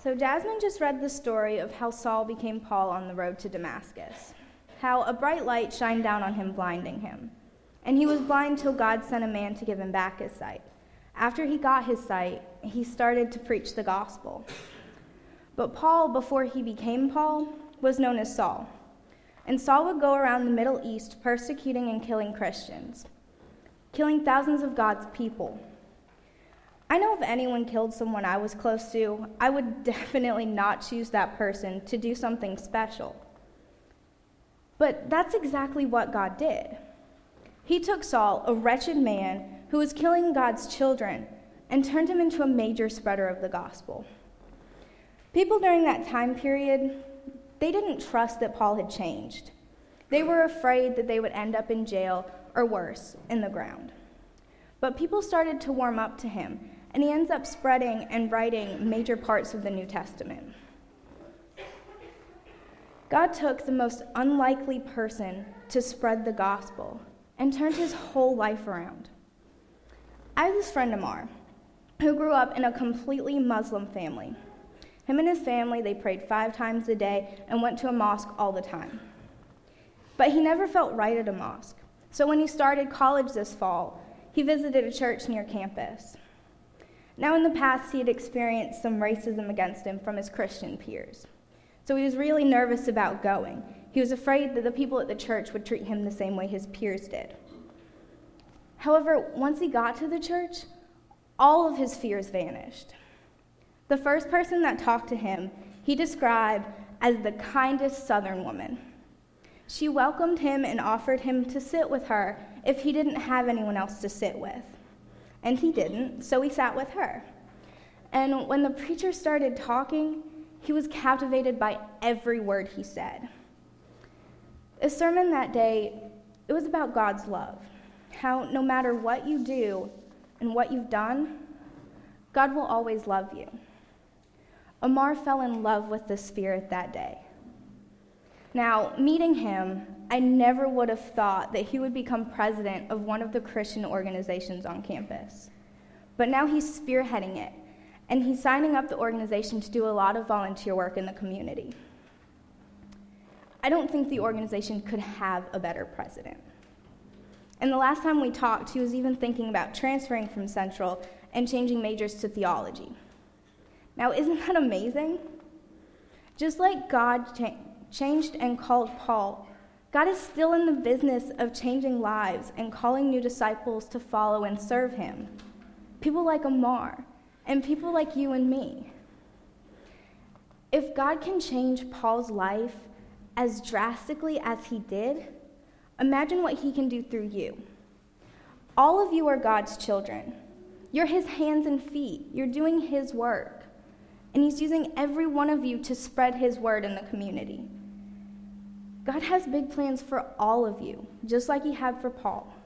So Jasmine just read the story of how Saul became Paul on the road to Damascus, how a bright light shined down on him, blinding him. And he was blind till God sent a man to give him back his sight. After he got his sight, he started to preach the gospel. But Paul, before he became Paul, was known as Saul. And Saul would go around the Middle East persecuting and killing Christians, killing thousands of God's people. I know if anyone killed someone I was close to, I would definitely not choose that person to do something special. But that's exactly what God did. He took Saul, a wretched man who was killing God's children, and turned him into a major spreader of the gospel. People during that time period, they didn't trust that Paul had changed. They were afraid that they would end up in jail, or worse, in the ground. But people started to warm up to him, and he ends up spreading and writing major parts of the New Testament. God took the most unlikely person to spread the gospel and turned his whole life around. I have this friend, Amar, who grew up in a completely Muslim family. Him and his family, they prayed 5 times a day and went to a mosque all the time. But he never felt right at a mosque. So when he started college this fall, he visited a church near campus. Now in the past, he had experienced some racism against him from his Christian peers. So he was really nervous about going. He was afraid that the people at the church would treat him the same way his peers did. However, once he got to the church, all of his fears vanished. The first person that talked to him, he described as the kindest Southern woman. She welcomed him and offered him to sit with her if he didn't have anyone else to sit with. And he didn't, so he sat with her. And when the preacher started talking, he was captivated by every word he said. The sermon that day, it was about God's love, how no matter what you do and what you've done, God will always love you. Amar fell in love with the Spirit that day. Now, meeting him, I never would have thought that he would become president of one of the Christian organizations on campus. But now he's spearheading it, and he's signing up the organization to do a lot of volunteer work in the community. I don't think the organization could have a better president. And the last time we talked, he was even thinking about transferring from Central and changing majors to theology. Now, isn't that amazing? Just like God changed and called Paul, God is still in the business of changing lives and calling new disciples to follow and serve him. People like Amar, and people like you and me. If God can change Paul's life as drastically as he did, imagine what he can do through you. All of you are God's children. You're his hands and feet. You're doing his work. And he's using every one of you to spread his word in the community. God has big plans for all of you, just like he had for Paul.